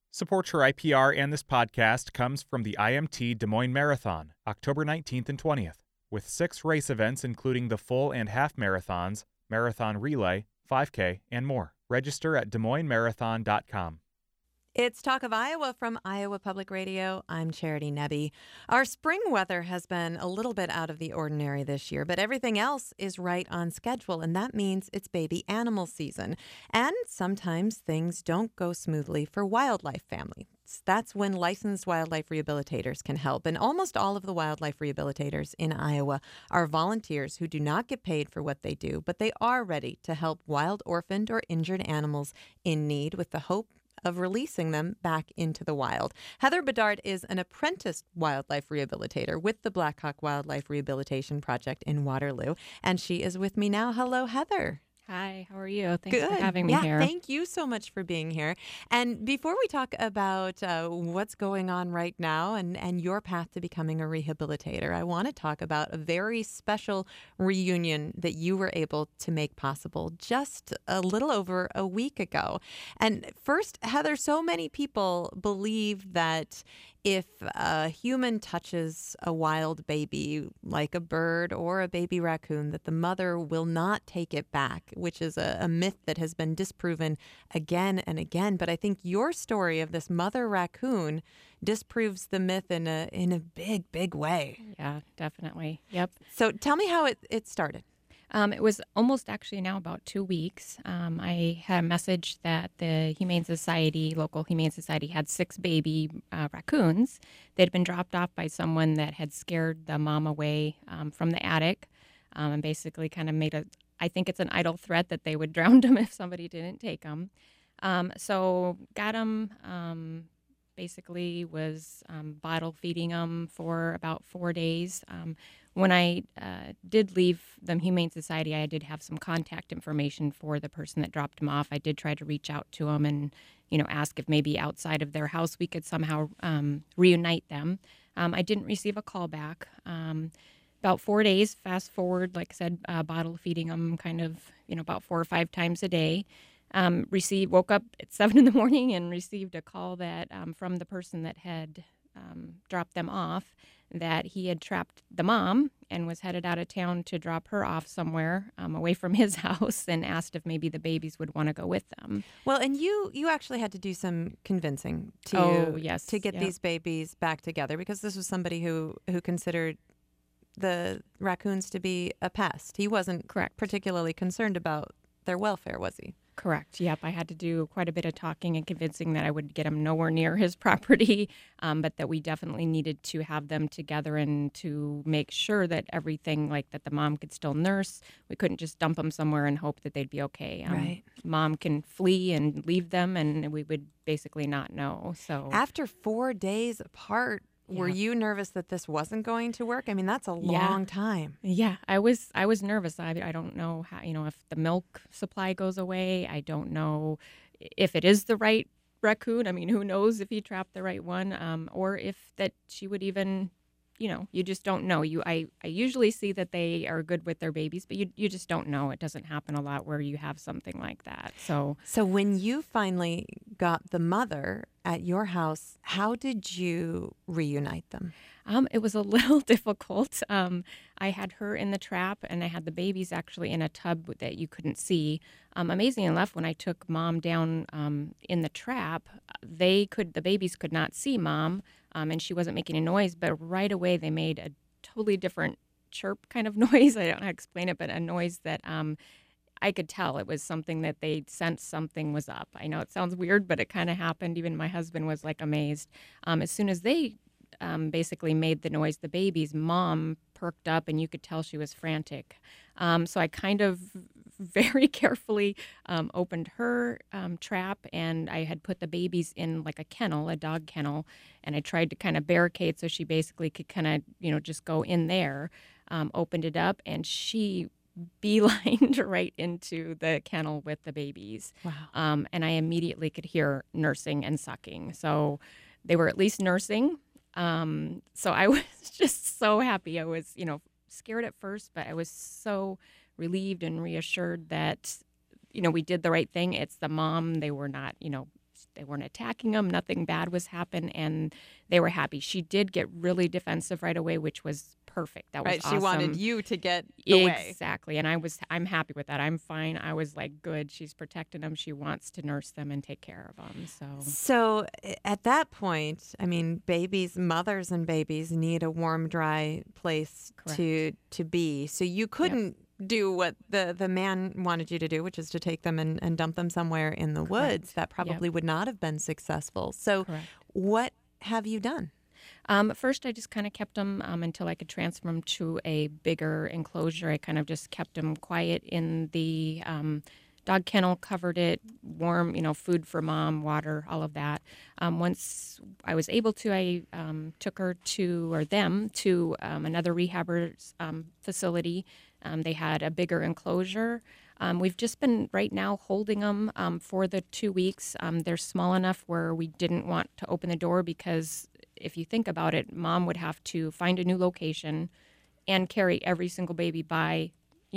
Support for IPR and this podcast comes from the IMT Des Moines Marathon, October 19th and 20th, with 6 race events including the full and half marathons, marathon relay, 5K, and more. Register at DesMoinesMarathon.com. It's Talk of Iowa from Iowa Public Radio. I'm Charity Nebbe. Our spring weather has been a little bit out of the ordinary this year, but everything else is right on schedule, and that means it's baby animal season. And sometimes things don't go smoothly for wildlife families. That's when licensed wildlife rehabilitators can help. And almost all of the wildlife rehabilitators in Iowa are volunteers who do not get paid for what they do, but they are ready to help wild, orphaned, or injured animals in need with the hope of releasing them back into the wild. Heather Bedard is an apprenticed wildlife rehabilitator with the Blackhawk Wildlife Rehabilitation Project in Waterloo, and she is with me now. Hello, Heather. Hi, how are you? Thanks Good. for having me here. Thank you so much for being here. And before we talk about what's going on right now and your path to becoming a rehabilitator, I want to talk about a very special reunion that you were able to make possible just a little over a week ago. And first, Heather, so many people believe that if a human touches a wild baby, like a bird or a baby raccoon, that the mother will not take it back, which is a myth that has been disproven again and again. But I think your story of this mother raccoon disproves the myth in a big, big way. Yeah, definitely. Yep. So tell me how it started. It was almost actually now about 2 weeks. I had a message that the local Humane Society, had 6 baby raccoons. They'd been dropped off by someone that had scared the mom away from the attic, and basically kind of I think it's an idle threat that they would drown them if somebody didn't take them. So got them, basically was bottle feeding them for about 4 days. When I did leave the Humane Society, I did have some contact information for the person that dropped them off. I did try to reach out to them and, ask if maybe outside of their house we could somehow reunite them. I didn't receive a call back. About 4 days, fast forward, like I said, bottle feeding them kind of, about 4 or 5 times a day. Woke up at 7 in the morning and received a call that from the person that had dropped them off, that he had trapped the mom and was headed out of town to drop her off somewhere away from his house, and asked if maybe the babies would want to go with them. Well, and you actually had to do some convincing to get these babies back together, because this was somebody who considered the raccoons to be a pest. He wasn't particularly concerned about their welfare, was he? Correct. Yep. I had to do quite a bit of talking and convincing that I would get him nowhere near his property, but that we definitely needed to have them together and to make sure that everything, like that the mom could still nurse. We couldn't just dump them somewhere and hope that they'd be okay. Right. Mom can flee and leave them, and we would basically not know. So after 4 days apart, were you nervous that this wasn't going to work? I mean, that's a long time. Yeah, I was nervous. I don't know how, if the milk supply goes away. I don't know if it is the right raccoon. I mean, who knows if he trapped the right one, or if that she would even, you just don't know. I usually see that they are good with their babies, but you just don't know. It doesn't happen a lot where you have something like that. So when you finally got the mother at your house, how did you reunite them? It was a little difficult. I had her in the trap, and I had the babies actually in a tub that you couldn't see. Amazing enough, when I took mom down in the trap, the babies could not see mom, and she wasn't making a noise. But right away, they made a totally different chirp kind of noise. I don't know how to explain it, but a noise that I could tell it was something that they sensed something was up. I know it sounds weird, but it kind of happened. Even my husband was like amazed. As soon as they basically made the noise, the baby's mom perked up, and you could tell she was frantic. So I kind of very carefully opened her trap, and I had put the babies in like a dog kennel, and I tried to kind of barricade so she basically could kind of, just go in there, opened it up, and she beelined right into the kennel with the babies. Wow. And I immediately could hear nursing and sucking. So they were at least nursing. So I was just so happy. I was, scared at first, but I was so relieved and reassured that, we did the right thing. It's the mom. They were not, they weren't attacking them. Nothing bad was happening, and they were happy. She did get really defensive right away, which was perfect. That was Right. awesome. She wanted you to get away. Exactly. And I'm happy with that. I'm fine. I was like, good. She's protecting them. She wants to nurse them and take care of them. So at that point, I mean, mothers and babies need a warm, dry place to be. So you couldn't do what the man wanted you to do, which is to take them and dump them somewhere in the woods. That probably would not have been successful. So what have you done? First, I just kind of kept them until I could transfer them to a bigger enclosure. I kind of just kept them quiet in the dog kennel, covered it, warm, food for mom, water, all of that. Once I was able to, I took them to another rehabber's facility. They had a bigger enclosure. We've just been right now holding them for the 2 weeks. They're small enough where we didn't want to open the door because if you think about it, mom would have to find a new location and carry every single baby by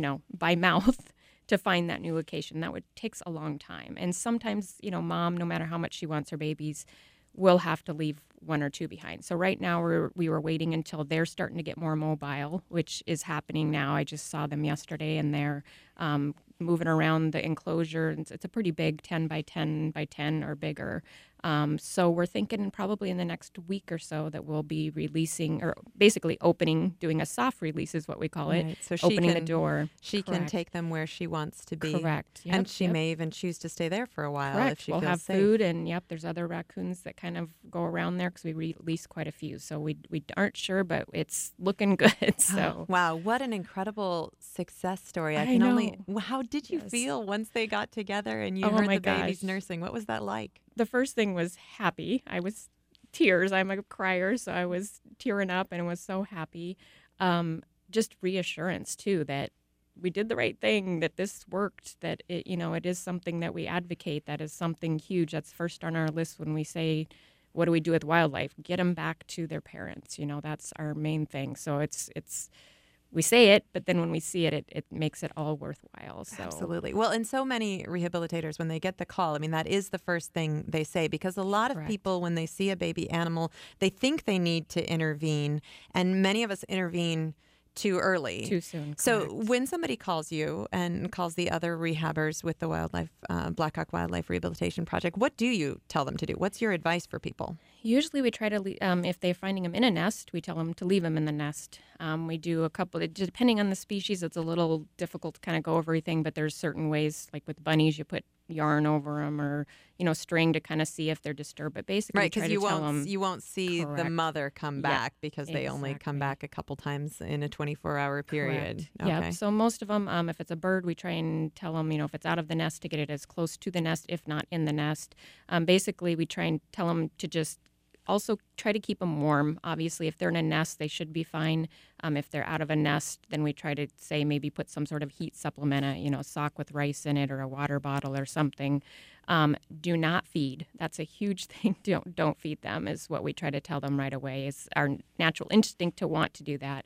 mouth to find that new location. That takes a long time. And sometimes, mom, no matter how much she wants her babies, will have to leave one or two behind. So right now we were waiting until they're starting to get more mobile, which is happening now. I just saw them yesterday, and they're moving around the enclosure. It's a pretty big 10 by 10 by 10 or bigger. So we're thinking probably in the next week or so that we'll be releasing, or basically opening, doing a soft release is what we call it. So opening the door. She can take them where she wants to be. Correct. Yep, and she may even choose to stay there for a while if she we'll feels have safe. food, and there's other raccoons that kind of go around there because we release quite a few. So we aren't sure, but it's looking good. So wow, what an incredible success story! I know. How did you feel once they got together and you heard the babies nursing? What was that like? The first thing was happy. I was tears. I'm a crier, so I was tearing up and was so happy. Just reassurance too that we did the right thing, that this worked, that it is something that we advocate, that is something huge. That's first on our list when we say, what do we do with wildlife? Get them back to their parents. That's our main thing. So it's we say it, but then when we see it, it makes it all worthwhile. So. Absolutely. Well, and so many rehabilitators, when they get the call, I mean, that is the first thing they say, because a lot of people, when they see a baby animal, they think they need to intervene, and many of us intervene too early. Too soon. So when somebody calls you and calls the other rehabbers with the Black Hawk Wildlife Rehabilitation Project, what do you tell them to do? What's your advice for people? Usually we try to, if they're finding them in a nest, we tell them to leave them in the nest. We do a couple, depending on the species, it's a little difficult to kind of go over everything, but there's certain ways, like with bunnies, you put yarn over them or, string to kind of see if they're disturbed. But basically, right, because you won't see the mother come back because they only come back a couple times in a 24-hour period. Okay. Yeah, so most of them, if it's a bird, we try and tell them, if it's out of the nest, to get it as close to the nest, if not in the nest. Basically, we try and tell them to just also try to keep them warm. Obviously, if they're in a nest, they should be fine. If they're out of a nest, then we try to say maybe put some sort of heat supplement, a sock with rice in it or a water bottle or something. Do not feed. That's a huge thing. Don't feed them is what we try to tell them right away. It's our natural instinct to want to do that.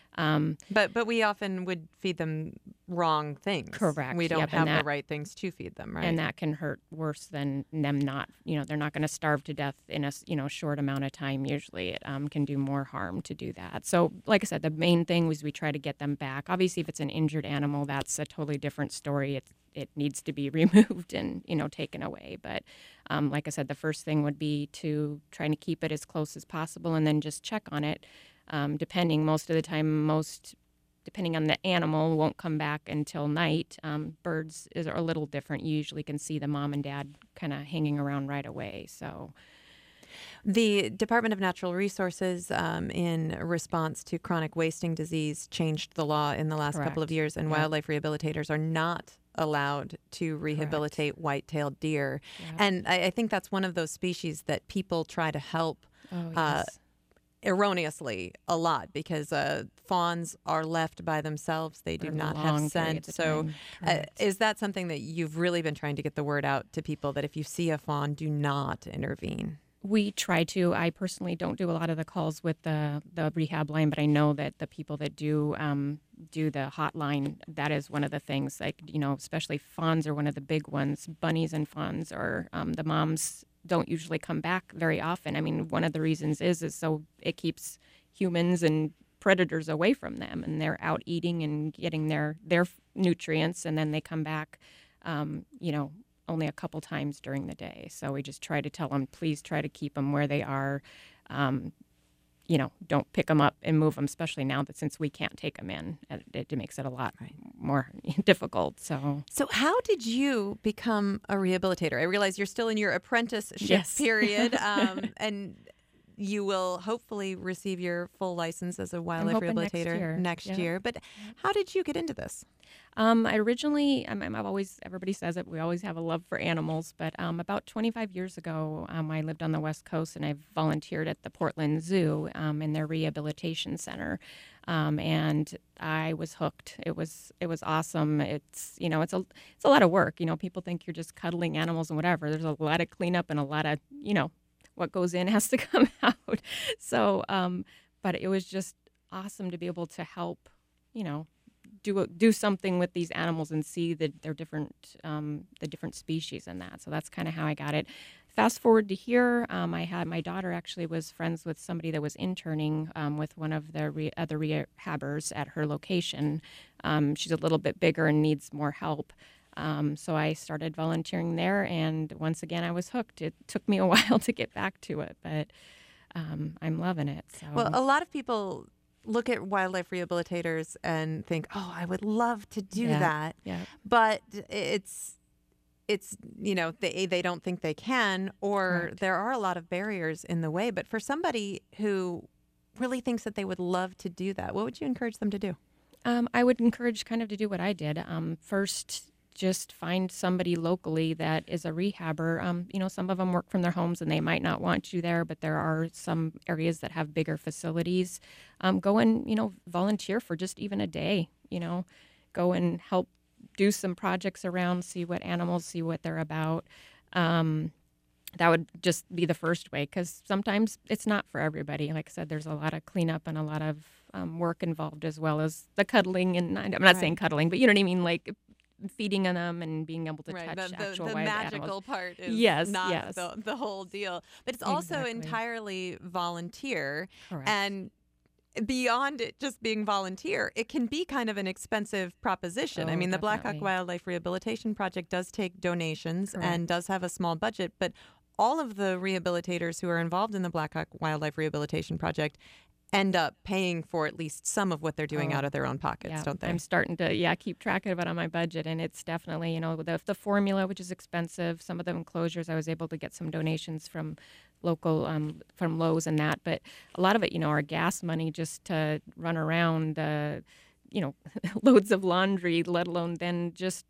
But we often would feed them wrong things. Correct. We don't have the right things to feed them, right? And that can hurt worse than them not. They're not going to starve to death in a short amount of time. Usually, it can do more harm to do that. So, like I said, the main thing was we try to get them back. Obviously, if it's an injured animal, that's a totally different story. It needs to be removed and taken away. But like I said, the first thing would be to try to keep it as close as possible, and then just check on it. Depending on the animal, won't come back until night. Birds are a little different. You usually can see the mom and dad kind of hanging around right away. So, the Department of Natural Resources, in response to chronic wasting disease, changed the law in the last couple of years, and wildlife rehabilitators are not allowed to rehabilitate white-tailed deer. And I think that's one of those species that people try to help. Erroneously a lot, because fawns are left by themselves. They do not have scent. So is that something that you've really been trying to get the word out to people, that if you see a fawn, do not intervene? We try to. I personally don't do a lot of the calls with the rehab line, but I know that the people that do the hotline, that is one of the things. Like, especially fawns are one of the big ones. Bunnies and fawns, or the moms don't usually come back very often. I mean, one of the reasons is so it keeps humans and predators away from them, and they're out eating and getting their nutrients, and then they come back, only a couple times during the day. So we just try to tell them, please try to keep them where they are. Don't pick them up and move them, especially now that since we can't take them in, it makes it a lot more difficult. So how did you become a rehabilitator? I realize you're still in your apprenticeship period, and you will hopefully receive your full license as a wildlife rehabilitator next year. But how did you get into this? I originally, I've always, everybody says it, we always have a love for animals, but about 25 years ago, I lived on the West Coast, and I volunteered at the Portland Zoo in their rehabilitation center, and I was hooked. It was awesome. It's it's a lot of work. People think you're just cuddling animals and whatever. There's a lot of cleanup and a lot of what goes in has to come out. So, but it was just awesome to be able to help, do something with these animals and see their different the different species in that. So that's kind of how I got it. Fast forward to here, I had my daughter actually was friends with somebody that was interning with one of the other rehabbers at her location. She's a little bit bigger and needs more help. So I started volunteering there, and once again, I was hooked. It took me a while to get back to it, but I'm loving it. So. Well, a lot of people look at wildlife rehabilitators and think, "Oh, I would love to do that," but it's they don't think they can, or Correct. There are a lot of barriers in the way. But for somebody who really thinks that they would love to do that, what would you encourage them to do? I would encourage kind of to do what I did. First, just find somebody locally that is a rehabber. Some of them work from their homes and they might not want you there, but there are some areas that have bigger facilities. Go and, volunteer for just even a day, go and help do some projects around, see what animals, see what they're about. That would just be the first way, because sometimes it's not for everybody. Like I said, there's a lot of cleanup and a lot of work involved, as well as the cuddling. And I'm not saying cuddling, but you know what I mean? Like feeding on them and being able to touch actual the wild magical animals. part is not yes. the whole deal. But it's also entirely volunteer. Correct. And beyond it just being volunteer, it can be kind of an expensive proposition. I mean, the Black Hawk Wildlife Rehabilitation Project does take donations and does have a small budget, but all of the rehabilitators who are involved in the Black Hawk Wildlife Rehabilitation Project end up paying for at least some of what they're doing out of their own pockets, don't they? I'm starting to keep track of it on my budget, and it's definitely, the formula, which is expensive. Some of the enclosures, I was able to get some donations from local, from Lowe's and that, but a lot of it, our gas money just to run around, loads of laundry, let alone then just,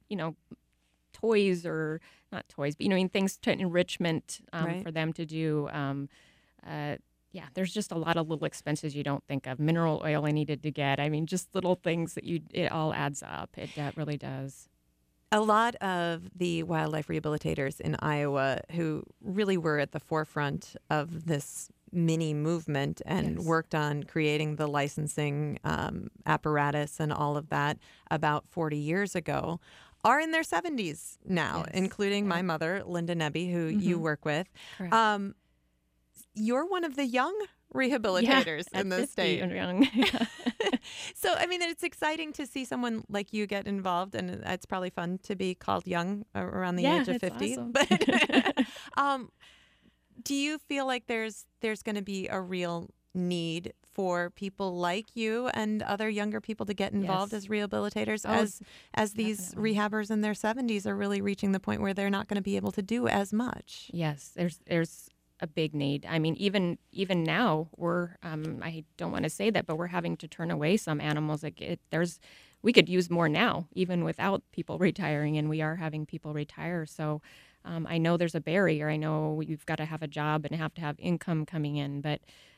toys, or not toys, but, things to enrichment for them to do. There's just a lot of little expenses you don't think of. Mineral oil I needed to get. I mean, just little things that it all adds up. It really does. A lot of the wildlife rehabilitators in Iowa who really were at the forefront of this mini movement and worked on creating the licensing apparatus and all of that about 40 years ago are in their 70s now, including my mother, Linda Nebbe, who you work with. Correct. You're one of the young rehabilitators in the state. Young. So, I mean, it's exciting to see someone like you get involved, and it's probably fun to be called young around the age of 50. Awesome. But do you feel like there's going to be a real need for people like you and other younger people to get involved as rehabilitators as these rehabbers in their 70s are really reaching the point where they're not going to be able to do as much? Yes, there's a big need. I mean, even now, we're I don't want to say that, but we're having to turn away some animals. We could use more now, even without people retiring, and we are having people retire. So I know there's a barrier. I know you've got to have a job and have to have income coming in, but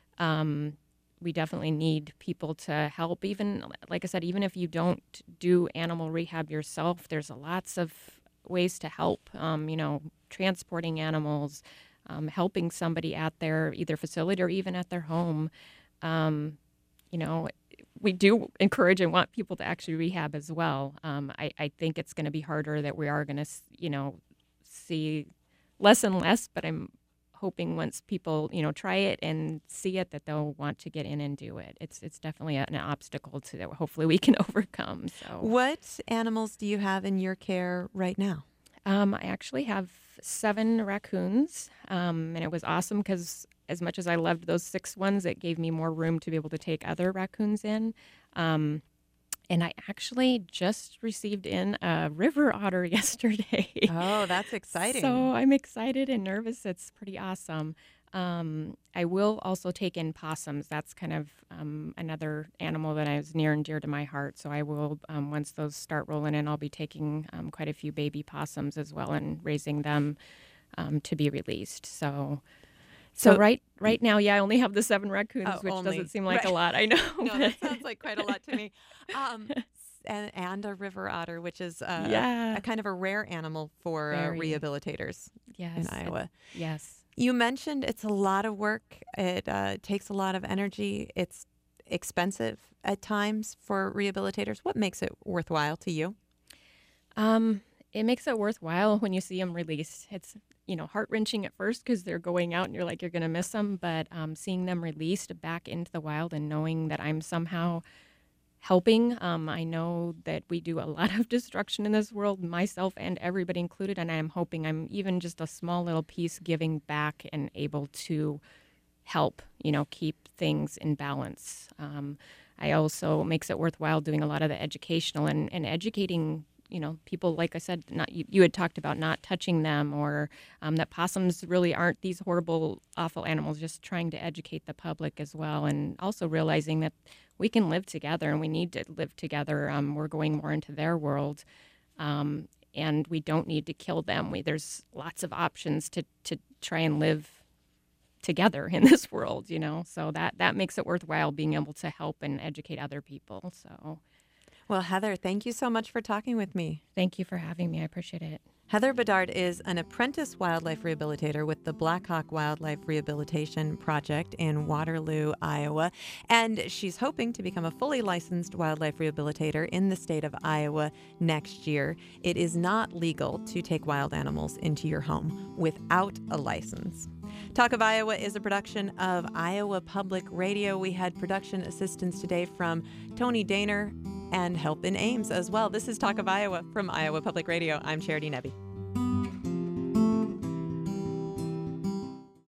we definitely need people to help. Even, like I said, even if you don't do animal rehab yourself, there's lots of ways to help, transporting animals, helping somebody at their either facility or even at their home. You know, we do encourage and want people to actually rehab as well. I think it's going to be harder, that we are going to, see less and less, but I'm hoping once people, try it and see it, that they'll want to get in and do it. It's definitely an obstacle to that hopefully we can overcome. So, what animals do you have in your care right now? I actually have 7 raccoons, and it was awesome because as much as I loved those 6 ones, it gave me more room to be able to take other raccoons in. And I actually just received in a river otter yesterday. Oh, that's exciting. So I'm excited and nervous. It's pretty awesome. I will also take in possums. That's kind of another animal that is near and dear to my heart. So I will, once those start rolling in, I'll be taking quite a few baby possums as well and raising them to be released. So right now, I only have the 7 raccoons, which doesn't seem like a lot. I know. No, that sounds like quite a lot to me. And a river otter, which is a kind of a rare animal for rehabilitators in Iowa. Yes. You mentioned it's a lot of work. It takes a lot of energy. It's expensive at times for rehabilitators. What makes it worthwhile to you? It makes it worthwhile when you see them released. It's heart-wrenching at first because they're going out and you're like, you're going to miss them. But seeing them released back into the wild and knowing that I'm somehow helping, I know that we do a lot of destruction in this world, myself and everybody included. And I'm hoping I'm even just a small little piece giving back and able to help, keep things in balance. I also makes it worthwhile doing a lot of the educational and educating people, like I said, not you had talked about not touching them, or that possums really aren't these horrible, awful animals, just trying to educate the public as well. And also realizing that we can live together and we need to live together. We're going more into their world, and we don't need to kill them. There's lots of options to try and live together in this world, so that makes it worthwhile being able to help and educate other people. So. Well, Heather, thank you so much for talking with me. Thank you for having me. I appreciate it. Heather Bedard is an apprentice wildlife rehabilitator with the Black Hawk Wildlife Rehabilitation Project in Waterloo, Iowa, and she's hoping to become a fully licensed wildlife rehabilitator in the state of Iowa next year. It is not legal to take wild animals into your home without a license. Talk of Iowa is a production of Iowa Public Radio. We had production assistance today from Tony Daner and help in Ames as well. This is Talk of Iowa from Iowa Public Radio. I'm Charity Nebbe.